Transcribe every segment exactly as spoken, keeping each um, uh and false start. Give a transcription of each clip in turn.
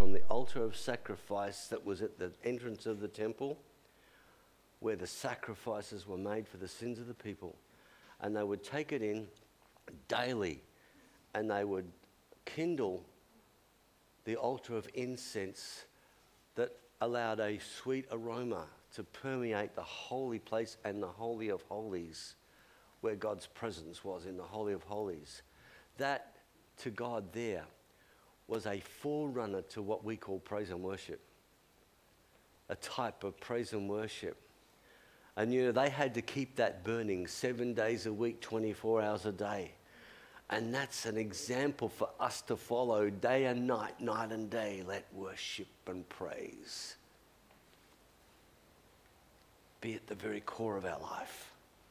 from the altar of sacrifice that was at the entrance of the temple, where the sacrifices were made for the sins of the people. And they would take it in daily, and they would kindle the altar of incense that allowed a sweet aroma to permeate the holy place and the Holy of Holies, where God's presence was, in the Holy of Holies. That, to God there, was a forerunner to what we call praise and worship, a type of praise and worship. And you know, they had to keep that burning seven days a week, twenty-four hours a day. And that's an example for us to follow day and night, night and day. Let worship and praise be at the very core of our life.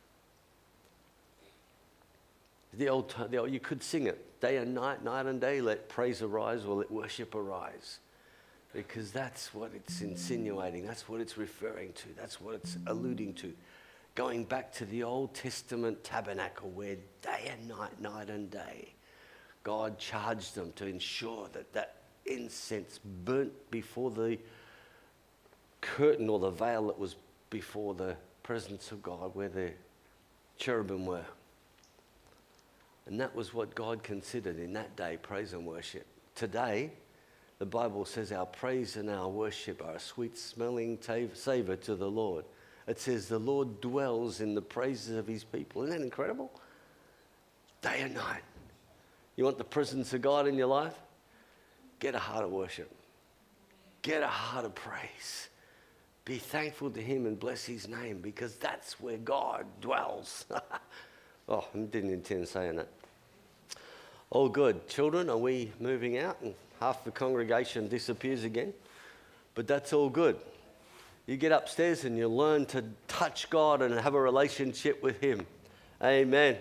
The old, the old, you could sing it, day and night, night and day, let praise arise or let worship arise. Because that's what it's insinuating, that's what it's referring to, that's what it's alluding to. Going back to the Old Testament tabernacle where day and night, night and day, God charged them to ensure that that incense burnt before the curtain or the veil that was before the presence of God, where the cherubim were. And that was what God considered in that day, praise and worship. Today, the Bible says our praise and our worship are a sweet-smelling savor to the Lord. It says the Lord dwells in the praises of his people. Isn't that incredible? Day and night. You want the presence of God in your life? Get a heart of worship. Get a heart of praise. Be thankful to him and bless his name, because that's where God dwells. Oh, I didn't intend saying that. All good. Children, are we moving out? And half the congregation disappears again. But that's all good. You get upstairs and you learn to touch God and have a relationship with him. Amen.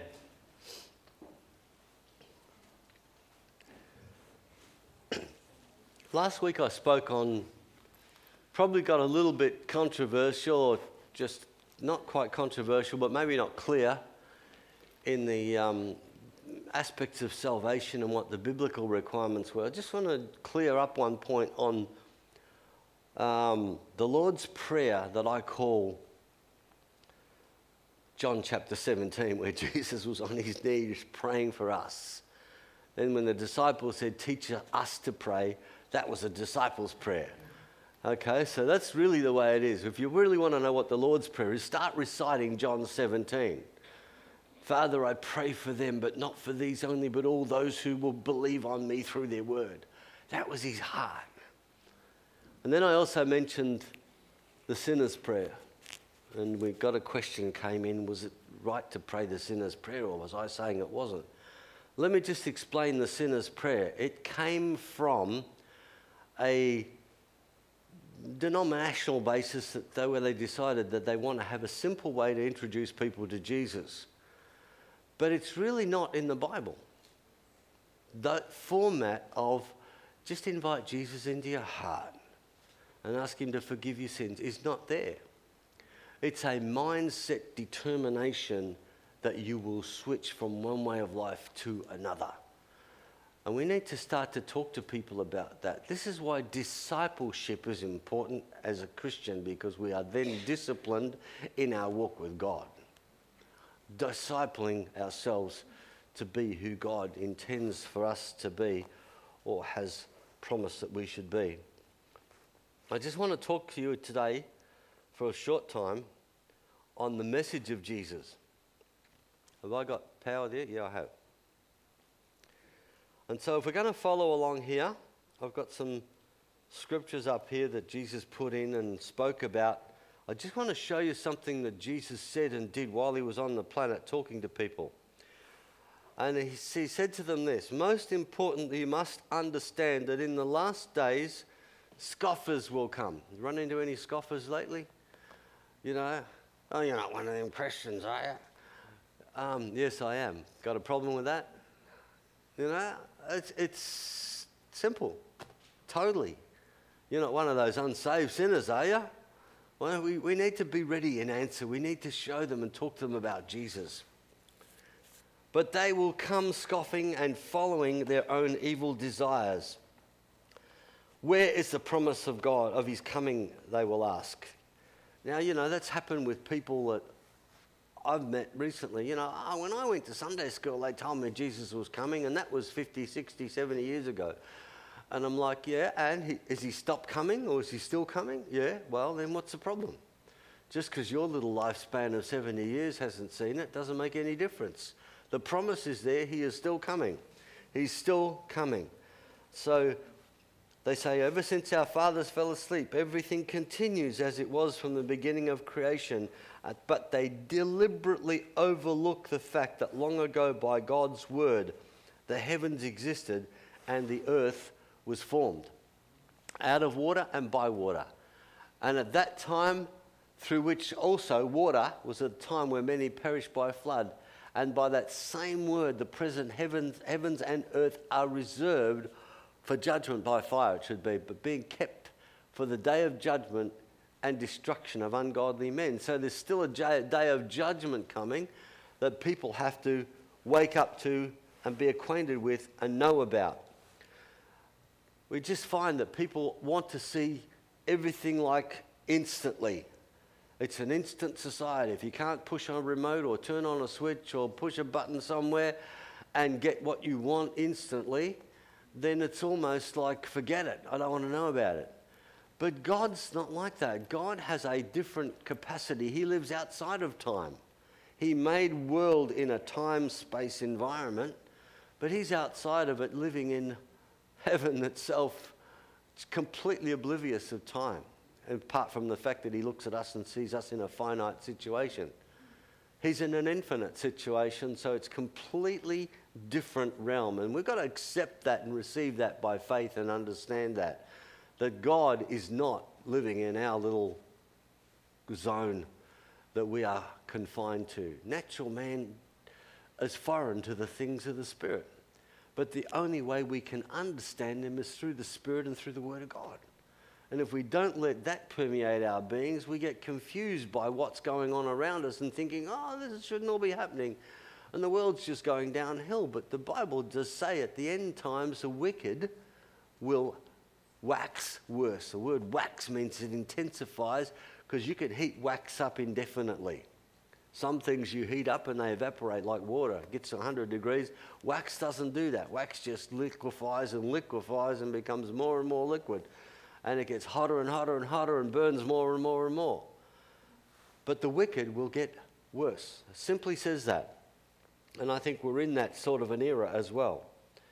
Last week I spoke on, probably got a little bit controversial, or just not quite controversial, but maybe not clear in the um, aspects of salvation and what the biblical requirements were. I just want to clear up one point on um, the Lord's Prayer that I call John chapter seventeen, where Jesus was on his knees praying for us. Then when the disciples said, teach us to pray, that was a disciples' prayer. Okay, so that's really the way it is. If you really want to know what the Lord's Prayer is, start reciting John seventeen. Father, I pray for them, but not for these only, but all those who will believe on me through their word. That was his heart. And then I also mentioned the sinner's prayer. And we got a question came in, was it right to pray the sinner's prayer, or was I saying it wasn't? Let me just explain the sinner's prayer. It came from a denominational basis that they, where they decided that they want to have a simple way to introduce people to Jesus. But it's really not in the Bible. That format of just invite Jesus into your heart and ask him to forgive your sins is not there. It's a mindset determination that you will switch from one way of life to another. And we need to start to talk to people about that. This is why discipleship is important as a Christian, because we are then disciplined in our walk with God. Discipling ourselves to be who God intends for us to be, or has promised that we should be. I just want to talk to you today for a short time on the message of Jesus. Have I got power there? Yeah, I have. And so if we're going to follow along here, I've got some scriptures up here that Jesus put in and spoke about. I just want to show you something that Jesus said and did while he was on the planet talking to people. And he, he said to them this: most importantly, you must understand that in the last days, scoffers will come. You run into any scoffers lately? You know, oh, you're not one of them Christians, are you? Um, yes, I am. Got a problem with that? You know, it's, it's simple, totally. You're not one of those unsaved sinners, are you? Well, we, we need to be ready and answer. We need to show them and talk to them about Jesus. But they will come scoffing and following their own evil desires. Where is the promise of God, of his coming, they will ask. Now, you know, that's happened with people that I've met recently. You know, oh, when I went to Sunday school, they told me Jesus was coming, and that was fifty, sixty, seventy years ago. And I'm like, yeah, and he, has he stopped coming, or is he still coming? Yeah, well, then what's the problem? Just because your little lifespan of seventy years hasn't seen it doesn't make any difference. The promise is there. He is still coming. He's still coming. So they say, ever since our fathers fell asleep, everything continues as it was from the beginning of creation. Uh, but they deliberately overlook the fact that long ago, by God's word, the heavens existed and the earth was formed out of water and by water. And at that time, through which also water was a time where many perished by flood. And by that same word, the present heavens, heavens and earth are reserved for judgment by fire, it should be, but being kept for the day of judgment and destruction of ungodly men. So there's still a day of judgment coming that people have to wake up to and be acquainted with and know about. We just find that people want to see everything like instantly. It's an instant society. If you can't push on a remote or turn on a switch or push a button somewhere and get what you want instantly, then it's almost like, forget it, I don't want to know about it. But God's not like that. God has a different capacity. He lives outside of time. He made world in a time-space environment, but he's outside of it, living in heaven itself. It's completely oblivious of time, apart from the fact that he looks at us and sees us in a finite situation. He's in an infinite situation, so it's completely different realm. And we've got to accept that and receive that by faith and understand that. That God is not living in our little zone that we are confined to. Natural man is foreign to the things of the Spirit. But the only way we can understand them is through the Spirit and through the Word of God. And if we don't let that permeate our beings, we get confused by what's going on around us and thinking, oh, this shouldn't all be happening. And the world's just going downhill. But the Bible does say at the end times, the wicked will wax worse. The word wax means it intensifies, because you can heat wax up indefinitely. Some things you heat up and they evaporate like water. It gets to one hundred degrees. Wax doesn't do that. Wax just liquefies and liquefies and becomes more and more liquid. And it gets hotter and hotter and hotter and burns more and more and more. But the wicked will get worse. It simply says that. And I think we're in that sort of an era as well.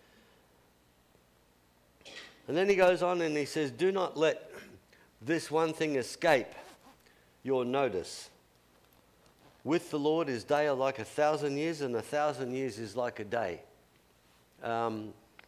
And then he goes on and he says, do not let this one thing escape your notice. With the Lord is day are like a thousand years, and a thousand years is like a day. Um,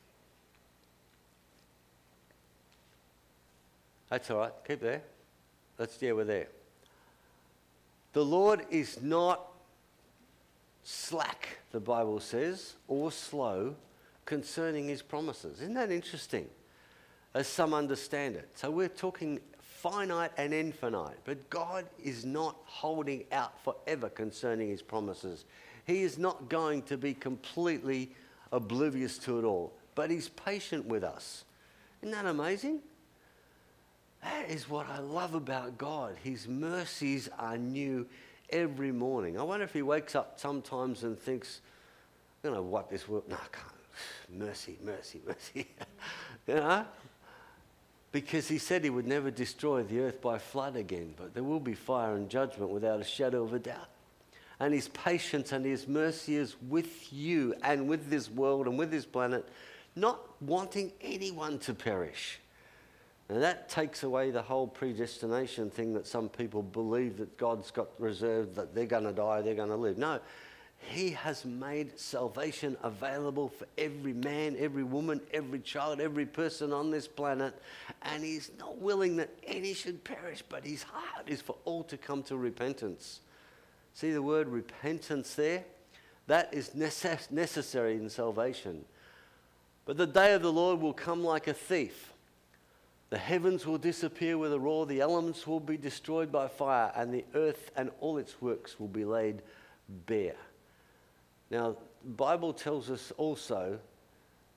that's all right. Keep there. Let's, yeah, we're there. The Lord is not slack, the Bible says, or slow concerning his promises. Isn't that interesting? As some understand it. So we're talking finite and infinite, but God is not holding out forever concerning his promises. He is not going to be completely oblivious to it all, but he's patient with us. Isn't that amazing? That is what I love about God. His mercies are new every morning. I wonder if he wakes up sometimes and thinks, I'm going to wipe this world. No, I can't. Mercy, mercy, mercy. You know? Because he said he would never destroy the earth by flood again, but there will be fire and judgment without a shadow of a doubt. And his patience and his mercy is with you and with this world and with this planet, not wanting anyone to perish. And that takes away the whole predestination thing that some people believe that God's got reserved, that they're going to die, they're going to live. No, he has made salvation available for every man, every woman, every child, every person on this planet. And he's not willing that any should perish, but his heart is for all to come to repentance. See the word repentance there? That is necess- necessary in salvation. But the day of the Lord will come like a thief. The heavens will disappear with a roar, the elements will be destroyed by fire, and the earth and all its works will be laid bare. Now, the Bible tells us also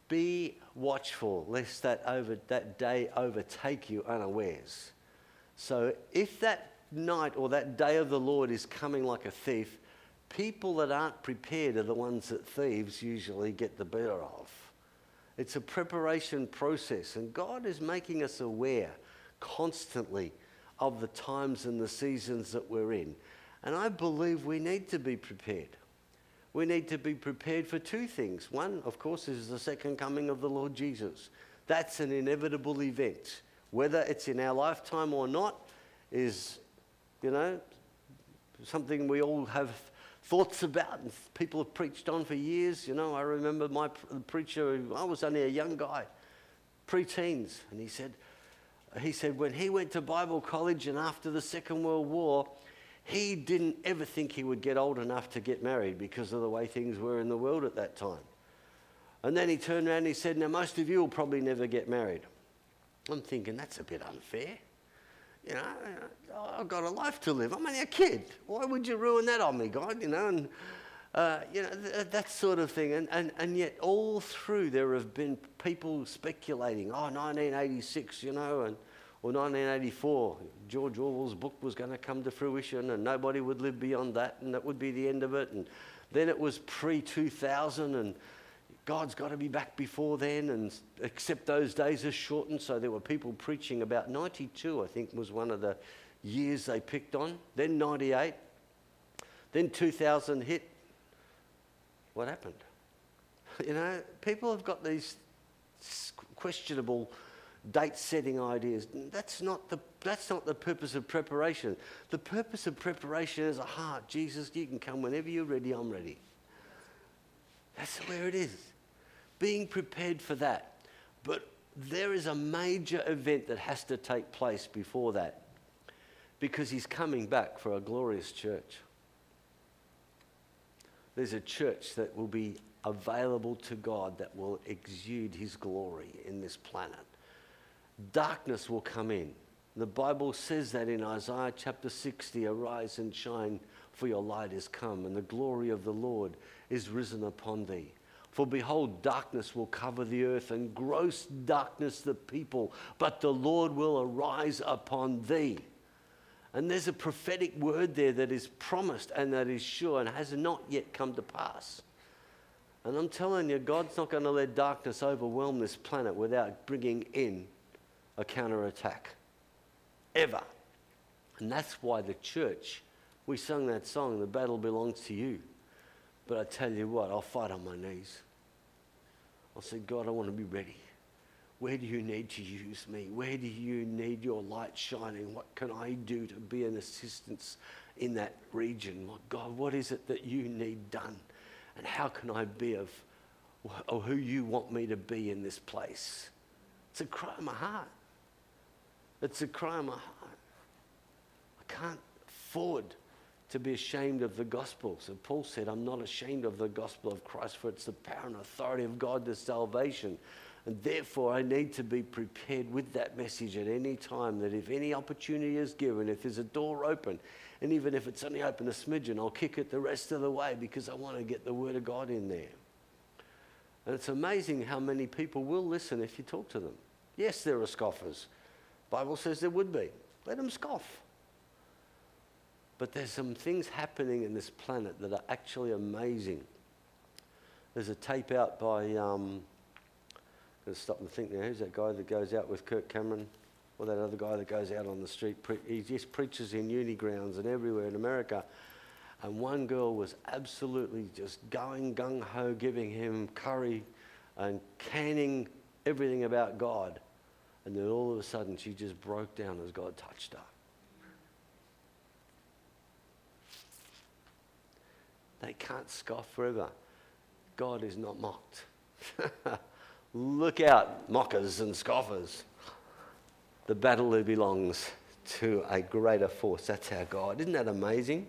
Be watchful lest that over that day overtake you unawares. So if that night or that day of the Lord is coming like a thief, people that aren't prepared are the ones that thieves usually get the better of. It's a preparation process, and God is making us aware constantly of the times and the seasons that we're in. And I believe we need to be prepared. We need to be prepared for two things. One, of course, is the second coming of the Lord Jesus. That's an inevitable event. Whether it's in our lifetime or not is, you know, something we all have thoughts about and people have preached on for years. You know, I remember my preacher, I was only a young guy, pre-teens, and he said, he said when he went to Bible college and after the Second World War, he didn't ever think he would get old enough to get married because of the way things were in the world at that time. And then he turned around and he said, now most of you will probably never get married. I'm thinking, that's a bit unfair. You know, I've got a life to live. I'm only a kid. Why would you ruin that on me, God? You know, and uh, you know th- that sort of thing. And, and and yet all through there have been people speculating. Oh, nineteen eighty-six, you know, and or nineteen eighty-four, George Orwell's book was going to come to fruition, and nobody would live beyond that, and that would be the end of it. And then it was pre two thousand, and God's got to be back before then, and except those days are shortened. So there were people preaching about ninety-two, I think, was one of the years they picked on. Then ninety-eight. Then two thousand hit. What happened? You know, people have got these questionable date-setting ideas. That's not the that's not the purpose of preparation. The purpose of preparation is a heart. Jesus, you can come whenever you're ready. I'm ready. That's where it is. Being prepared for that. But there is a major event that has to take place before that, because he's coming back for a glorious church. There's a church that will be available to God that will exude his glory in this planet. Darkness will come in. The Bible says that in Isaiah chapter sixty, arise and shine, for your light is come, and the glory of the Lord is risen upon thee. For behold, darkness will cover the earth, and gross darkness the people, but the Lord will arise upon thee. And there's a prophetic word there that is promised and that is sure and has not yet come to pass. And I'm telling you, God's not going to let darkness overwhelm this planet without bringing in a counterattack. Ever. And that's why the church, we sung that song, the battle belongs to you. But I tell you what, I'll fight on my knees. I'll say, God, I want to be ready. Where do you need to use me? Where do you need your light shining? What can I do to be an assistance in that region? God, what is it that you need done? And how can I be of, of who you want me to be in this place? It's a cry of my heart. It's a cry of my heart. I can't afford to be ashamed of the gospel. So Paul said, I'm not ashamed of the gospel of Christ, for it's the power and authority of God to salvation. And therefore, I need to be prepared with that message at any time, that if any opportunity is given, if there's a door open, and even if it's only open a smidgen, I'll kick it the rest of the way, because I want to get the word of God in there. And it's amazing how many people will listen if you talk to them. Yes, there are scoffers. The Bible says there would be. Let them scoff. But there's some things happening in this planet that are actually amazing. There's a tape out by, um, I'm going to stop and think now, who's that guy that goes out with Kirk Cameron? Or that other guy that goes out on the street? Pre- he just preaches in uni grounds and everywhere in America. And one girl was absolutely just going gung-ho, giving him curry and canning everything about God. And then all of a sudden she just broke down as God touched her. They can't scoff forever. God is not mocked. Look out, mockers and scoffers. The battle belongs to a greater force. That's our God. Isn't that amazing?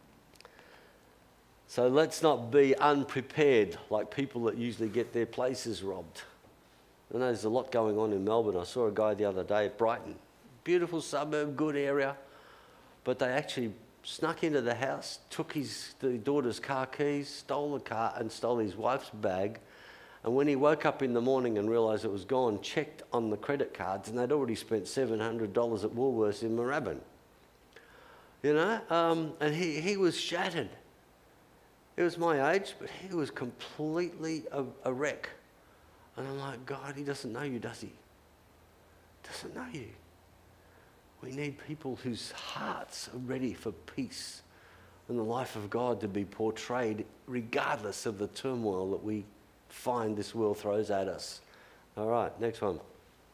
So let's not be unprepared like people that usually get their places robbed. I know there's a lot going on in Melbourne. I saw a guy the other day at Brighton. Beautiful suburb, good area. But they actually snuck into the house, took his the daughter's car keys, stole the car and stole his wife's bag, And when he woke up in the morning and realised it was gone, checked on the credit cards, and they'd already spent seven hundred dollars at Woolworths in Moorabbin. You know, um, and he, he was shattered. He was my age, but he was completely a, a wreck. And I'm like, God, he doesn't know you, does he? Doesn't know you. We need people whose hearts are ready for peace and the life of God to be portrayed regardless of the turmoil that we find this world throws at us. All right, next one.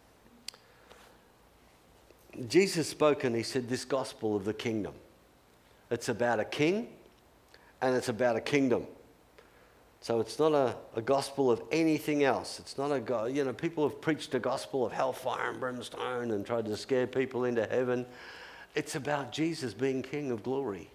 Jesus spoke and he said this gospel of the kingdom. It's about a king and it's about a kingdom. So it's not a, a gospel of anything else. It's not a, go- you know, people have preached a gospel of hellfire and brimstone and tried to scare people into heaven. It's about Jesus being King of glory.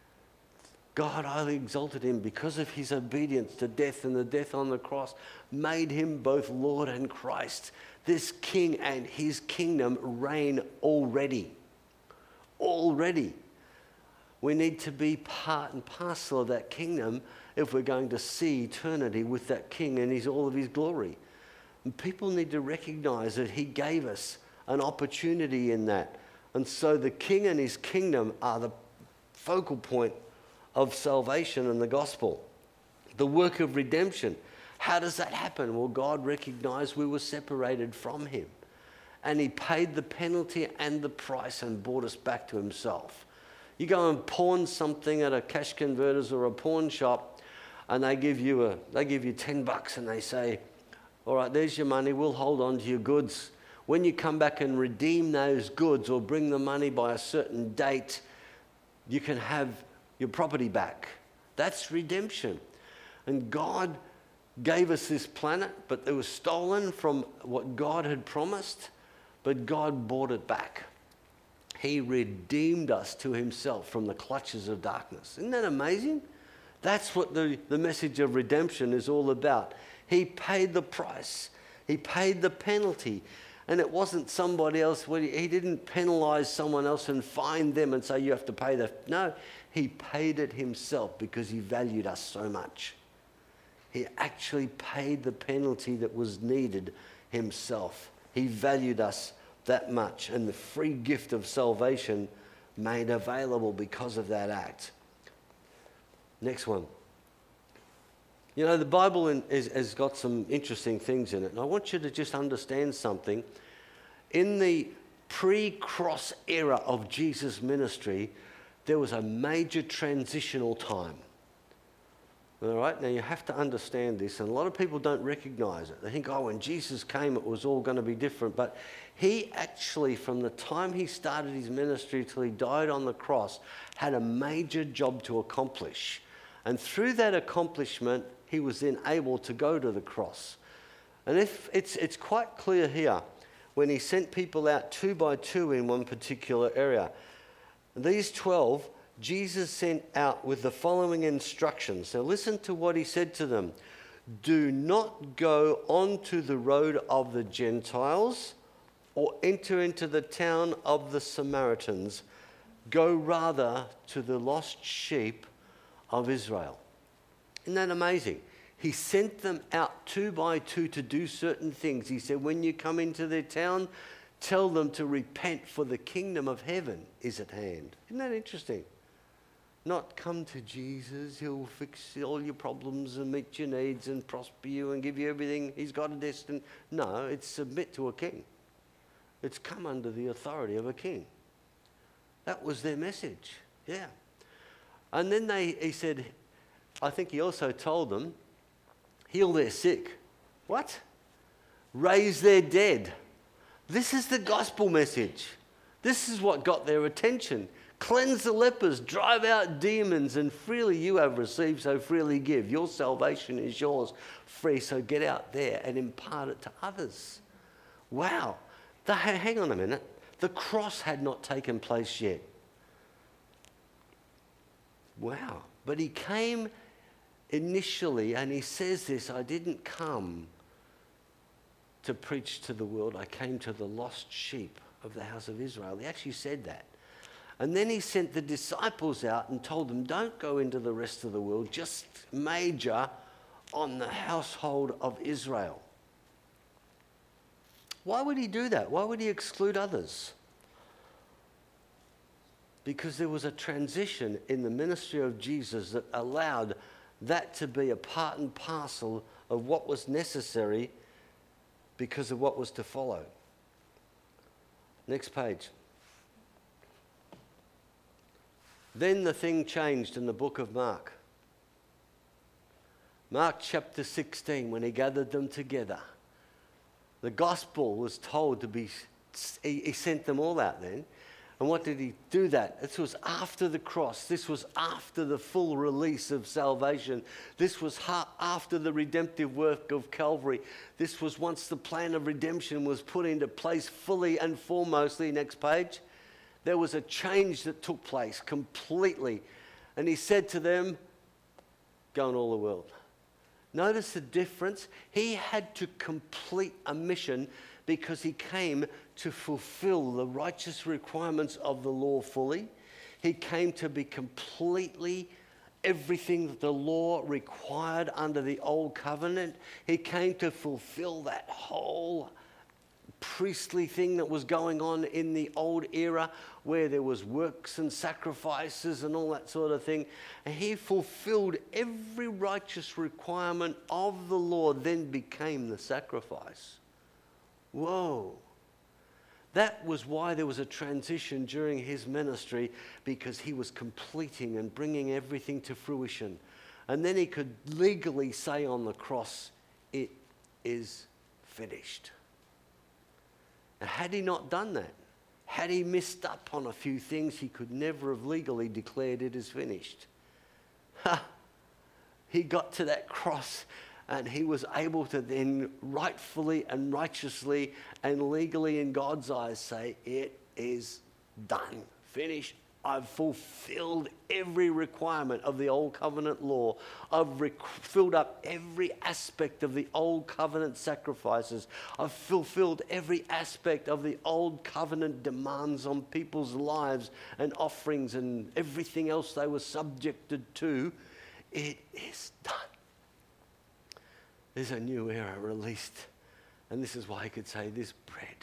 God highly exalted him because of his obedience to death, and the death on the cross made him both Lord and Christ. This king and his kingdom reign already. Already. We need to be part and parcel of that kingdom if we're going to see eternity with that king and his, all of his glory. And people need to recognize that he gave us an opportunity in that. And so the king and his kingdom are the focal point of salvation and the gospel. The work of redemption. How does that happen? Well, God recognized we were separated from him. And he paid the penalty and the price and brought us back to himself. You go and pawn something at a cash converters or a pawn shop, and they give you a they give you ten bucks and they say, all right, there's your money, we'll hold on to your goods. When you come back and redeem those goods or bring the money by a certain date, you can have your property back. That's redemption. And God gave us this planet, but it was stolen from what God had promised, but God bought it back. He redeemed us to himself from the clutches of darkness. Isn't that amazing? That's what the, the message of redemption is all about. He paid the price. He paid the penalty. And it wasn't somebody else. He didn't penalize someone else and fine them and say you have to pay the... No, he paid it himself because he valued us so much. He actually paid the penalty that was needed himself. He valued us that much, and the free gift of salvation made available because of that act. Next one. You know, the Bible in, is, has got some interesting things in it, and I want you to just understand something. In the pre-cross era of Jesus' ministry, there was a major transitional time. All right, now you have to understand this, and a lot of people don't recognize it. They think, oh, when Jesus came, it was all going to be different. But he actually, from the time he started his ministry till he died on the cross, had a major job to accomplish. And through that accomplishment, he was then able to go to the cross. And if it's it's quite clear here, when he sent people out two by two in one particular area. These twelve, Jesus sent out with the following instructions. Now listen to what he said to them. Do not go onto the road of the Gentiles or enter into the town of the Samaritans. Go rather to the lost sheep of Israel. Isn't that amazing? He sent them out two by two to do certain things. He said, when you come into their town, tell them to repent, for the kingdom of heaven is at hand. Isn't that interesting? Not come to Jesus, he'll fix all your problems and meet your needs and prosper you and give you everything. He's got a destiny. No, it's submit to a king. It's come under the authority of a king. That was their message. Yeah. And then they, he said, I think he also told them, heal their sick. What? Raise their dead. This is the gospel message. This is what got their attention. Cleanse the lepers, drive out demons, and freely you have received, so freely give. Your salvation is yours free, so get out there and impart it to others. Wow. The, hang on a minute. The cross had not taken place yet. Wow. But he came initially, and he says this, I didn't come to preach to the world. I came to the lost sheep of the house of Israel. He actually said that. And then he sent the disciples out and told them, don't go into the rest of the world, just major on the household of Israel. Why would he do that? Why would he exclude others? Because there was a transition in the ministry of Jesus that allowed that to be a part and parcel of what was necessary because of what was to follow. Next page. Then the thing changed in the book of Mark. Mark chapter sixteen, when he gathered them together. The gospel was told to be, he, he sent them all out then. And what did he do that? This was after the cross. This was after the full release of salvation. This was ha- after the redemptive work of Calvary. This was once the plan of redemption was put into place fully and foremostly. Next page. There was a change that took place completely. And he said to them, go in all the world. Notice the difference. He had to complete a mission because he came to fulfill the righteous requirements of the law fully. He came to be completely everything that the law required under the old covenant. He came to fulfill that whole priestly thing that was going on in the old era where there was works and sacrifices and all that sort of thing. And he fulfilled every righteous requirement of the law, then became the sacrifice. Whoa. That was why there was a transition during his ministry, because he was completing and bringing everything to fruition. And then he could legally say on the cross, it is finished. And had he not done that, had he missed up on a few things, he could never have legally declared it as finished. Ha! He got to that cross and he was able to then rightfully and righteously and legally in God's eyes say, it is done, finished. I've fulfilled every requirement of the old covenant law. I've rec- filled up every aspect of the old covenant sacrifices. I've fulfilled every aspect of the old covenant demands on people's lives and offerings and everything else they were subjected to. It is done. There's a new era released. And this is why I could say this bread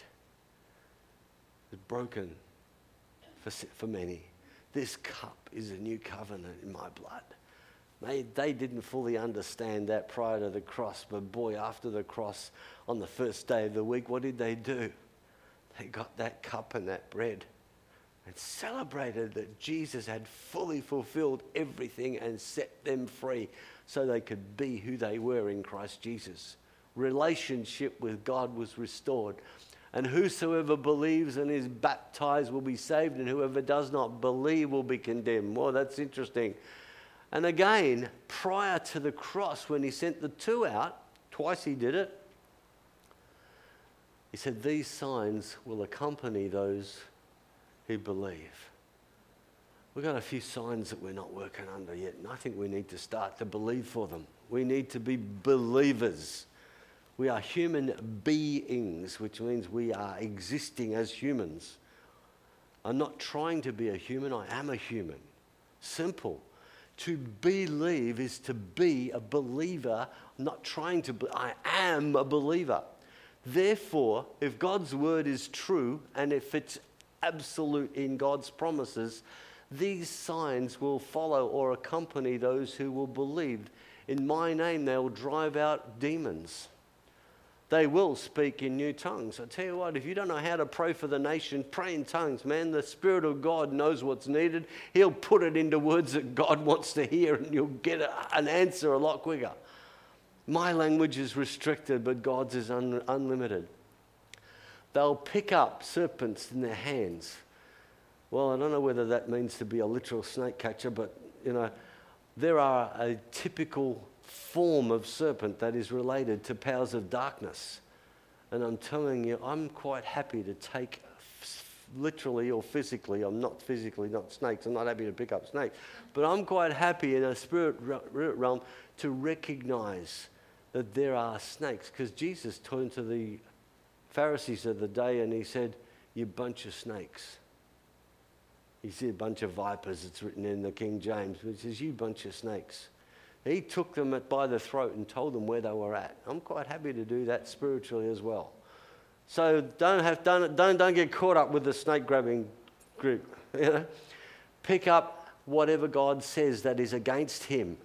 is broken for, for many. This cup is a new covenant in my blood. They, they didn't fully understand that prior to the cross, but boy, after the cross, on the first day of the week, what did they do? They got that cup and that bread and celebrated that Jesus had fully fulfilled everything and set them free so they could be who they were in Christ Jesus. Relationship with God was restored. And whosoever believes and is baptized will be saved, and whoever does not believe will be condemned. Well, that's interesting. And again, prior to the cross, when he sent the two out, twice he did it, he said, these signs will accompany those who believe. We've got a few signs that we're not working under yet, and I think we need to start to believe for them. We need to be believers. We are human beings, which means we are existing as humans. I'm not trying to be a human, I am a human. Simple. To believe is to be a believer. I'm not trying to be, I am a believer. Therefore, if God's word is true, and if it's absolute in God's promises, these signs will follow or accompany those who will believe. In my name, they will drive out demons. They will speak in new tongues. I tell you what, if you don't know how to pray for the nation, pray in tongues, man. The Spirit of God knows what's needed. He'll put it into words that God wants to hear, and you'll get a, an answer a lot quicker. My language is restricted, but God's is un, unlimited. They'll pick up serpents in their hands. Well, I don't know whether that means to be a literal snake catcher, but, you know, there are a typical form of serpent that is related to powers of darkness. And I'm telling you, I'm quite happy to take literally or physically, I'm not physically, not snakes, I'm not happy to pick up snakes, but I'm quite happy in a spirit realm to recognize that there are snakes, because Jesus turned to the Pharisees of the day and he said, you bunch of snakes. He said a bunch of vipers, it's written in the King James, but he says, you bunch of snakes. He took them at, by the throat and told them where they were at. I'm quite happy to do that spiritually as well. So don't have don't don't don't get caught up with the snake grabbing group. You know, pick up whatever God says that is against him,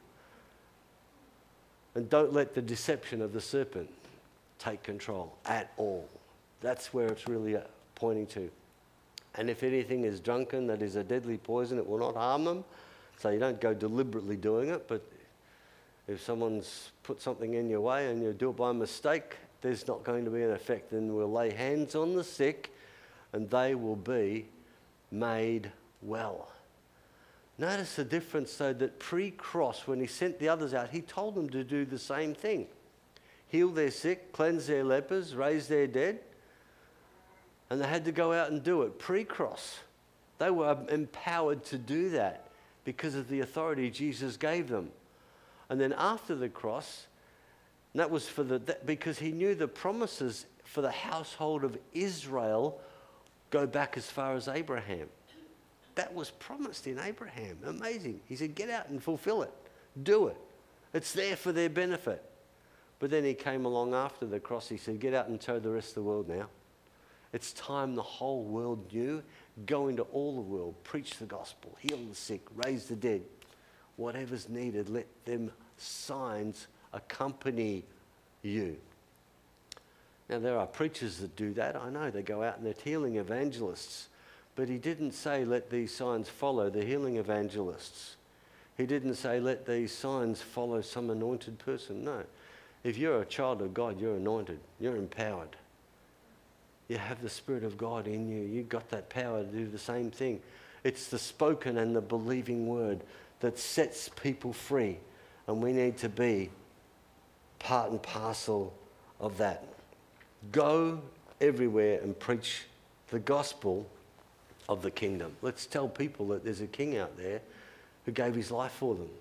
and don't let the deception of the serpent take control at all. That's where it's really pointing to. And if anything is drunken that is a deadly poison, it will not harm them. So you don't go deliberately doing it, but if someone's put something in your way and you do it by mistake, there's not going to be an effect. Then we'll lay hands on the sick and they will be made well. Notice the difference, though, that pre-cross, when he sent the others out, he told them to do the same thing. Heal their sick, cleanse their lepers, raise their dead. And they had to go out and do it pre-cross. They were empowered to do that because of the authority Jesus gave them. And then after the cross, and that was for the that, because he knew the promises for the household of Israel go back as far as Abraham. That was promised in Abraham. Amazing. He said, get out and fulfill it. Do it. It's there for their benefit. But then he came along after the cross. He said, get out and tell the rest of the world now. It's time the whole world knew. Go into all the world, preach the gospel, heal the sick, raise the dead. Whatever's needed, let them signs accompany you. Now, there are preachers that do that. I know they go out and they're healing evangelists. But he didn't say, let these signs follow the healing evangelists. He didn't say, let these signs follow some anointed person. No. If you're a child of God, you're anointed. You're empowered. You have the Spirit of God in you. You've got that power to do the same thing. It's the spoken and the believing word that sets people free. And we need to be part and parcel of that. Go everywhere and preach the gospel of the kingdom. Let's tell people that there's a king out there who gave his life for them.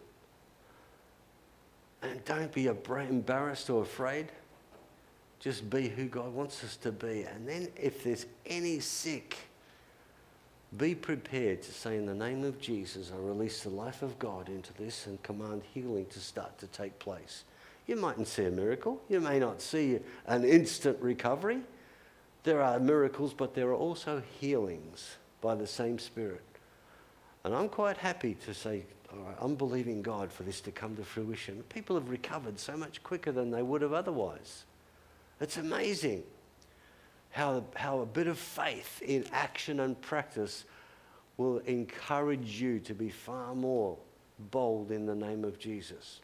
And don't be embarrassed or afraid. Just be who God wants us to be. And then if there's any sick, be prepared to say, in the name of Jesus, I release the life of God into this and command healing to start to take place. You mightn't see a miracle. You may not see an instant recovery. There are miracles, but there are also healings by the same Spirit. And I'm quite happy to say, all right, I'm believing God for this to come to fruition. People have recovered so much quicker than they would have otherwise. It's amazing how, how a bit of faith in action and practice will encourage you to be far more bold in the name of Jesus.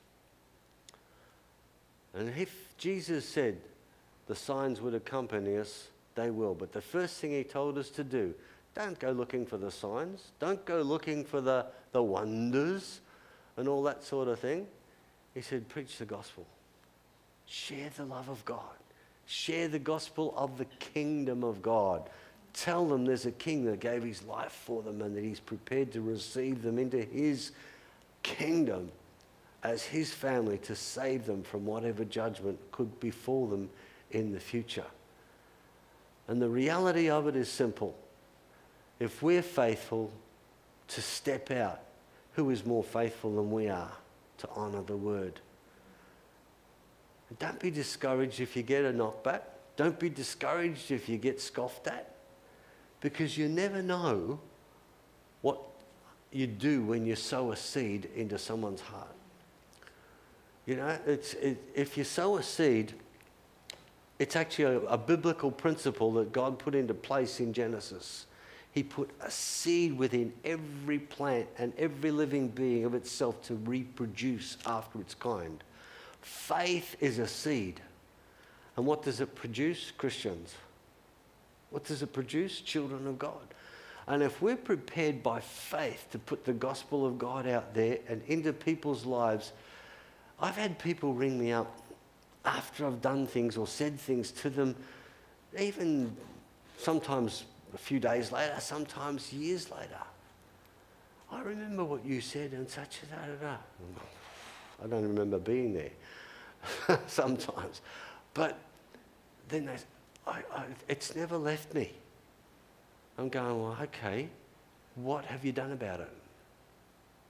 And if Jesus said the signs would accompany us, they will. But the first thing he told us to do, don't go looking for the signs. Don't go looking for the, the wonders and all that sort of thing. He said, preach the gospel. Share the love of God. Share the gospel of the kingdom of God. Tell them there's a king that gave his life for them and that he's prepared to receive them into his kingdom as his family to save them from whatever judgment could befall them in the future. And the reality of it is simple. If we're faithful to step out, who is more faithful than we are to honour the word? And don't be discouraged if you get a knockback. Don't be discouraged if you get scoffed at. Because you never know what you do when you sow a seed into someone's heart. You know, it's it, if you sow a seed, it's actually a, a biblical principle that God put into place in Genesis. He put a seed within every plant and every living being of itself to reproduce after its kind. Faith is a seed. And what does it produce? Christians. What does it produce? Children of God. And if we're prepared by faith to put the gospel of God out there and into people's lives, I've had people ring me up after I've done things or said things to them, even sometimes a few days later, sometimes years later. I remember what you said and such a da da da. I don't remember being there sometimes. But then they, I, I, it's never left me. I'm going, well, okay, what have you done about it?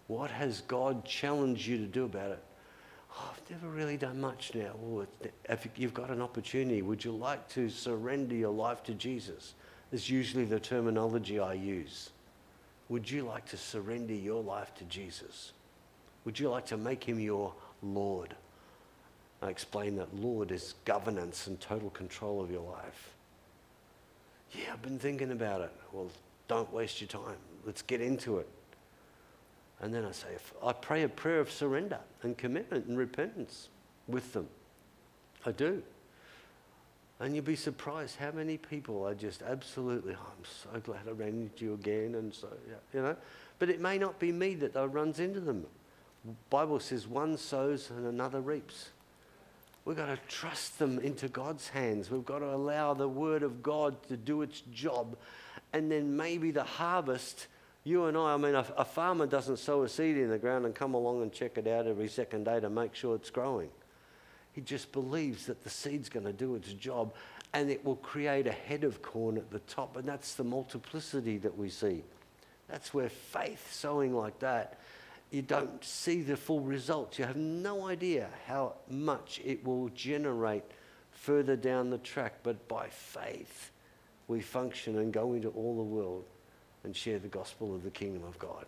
What has God challenged you to do about it? Oh, I've never really done much now. Well, if you've got an opportunity, would you like to surrender your life to Jesus? That's usually the terminology I use. Would you like to surrender your life to Jesus? Would you like to make him your Lord? I explain that Lord is governance and total control of your life. Yeah, I've been thinking about it. Well, don't waste your time. Let's get into it. And then I say, I pray a prayer of surrender and commitment and repentance with them. I do. And you'll be surprised how many people are just absolutely, oh, I'm so glad I ran into you again, and so, yeah, you know. But it may not be me that runs into them. The Bible says one sows and another reaps. We've got to trust them into God's hands. We've got to allow the Word of God to do its job. And then maybe the harvest, you and I, I mean, a, a farmer doesn't sow a seed in the ground and come along and check it out every second day to make sure it's growing. He just believes that the seed's going to do its job and it will create a head of corn at the top. And that's the multiplicity that we see. That's where faith, sowing like that, you don't see the full results. You have no idea how much it will generate further down the track. But by faith, we function and go into all the world and share the gospel of the kingdom of God.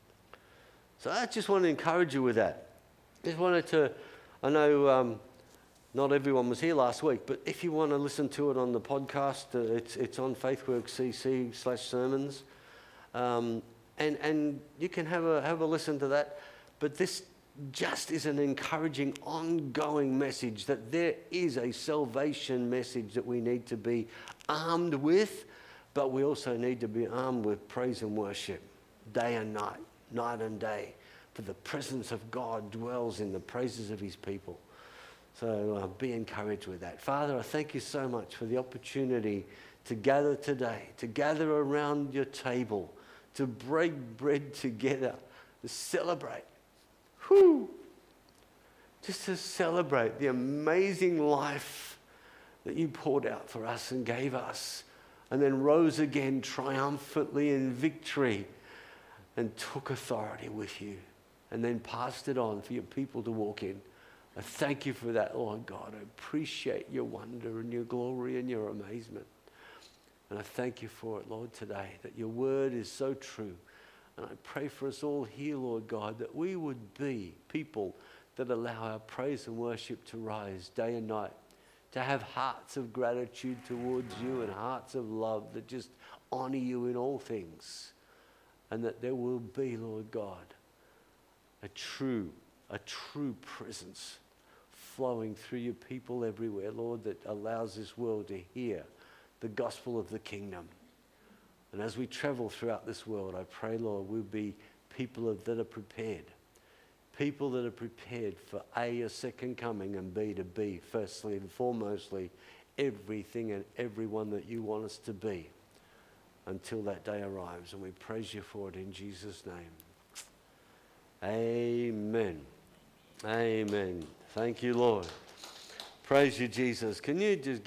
So I just want to encourage you with that. Just wanted to, I know um, not everyone was here last week, but if you want to listen to it on the podcast, uh, it's it's on FaithWorks C C slash sermons. Um, And and you can have a have a listen to that. But this just is an encouraging, ongoing message that there is a salvation message that we need to be armed with, but we also need to be armed with praise and worship day and night, night and day. For the presence of God dwells in the praises of his people. So uh, be encouraged with that. Father, I thank you so much for the opportunity to gather today, to gather around your table, to break bread together, to celebrate. Whew! Just to celebrate the amazing life that you poured out for us and gave us, and then rose again triumphantly in victory and took authority with you and then passed it on for your people to walk in. I thank you for that, Lord God. I appreciate your wonder and your glory and your amazement. And I thank you for it, Lord, today, that your word is so true. And I pray for us all here, Lord God, that we would be people that allow our praise and worship to rise day and night, to have hearts of gratitude towards you and hearts of love that just honor you in all things. And that there will be, Lord God, a true, a true presence flowing through your people everywhere, Lord, that allows this world to hear the gospel of the kingdom. And as we travel throughout this world, I pray, Lord, we'll be people of, that are prepared. People that are prepared for A, your second coming, and B, to be, firstly and foremostly, everything and everyone that you want us to be until that day arrives. And we praise you for it in Jesus' name. Amen. Amen. Thank you, Lord. Praise you, Jesus. Can you just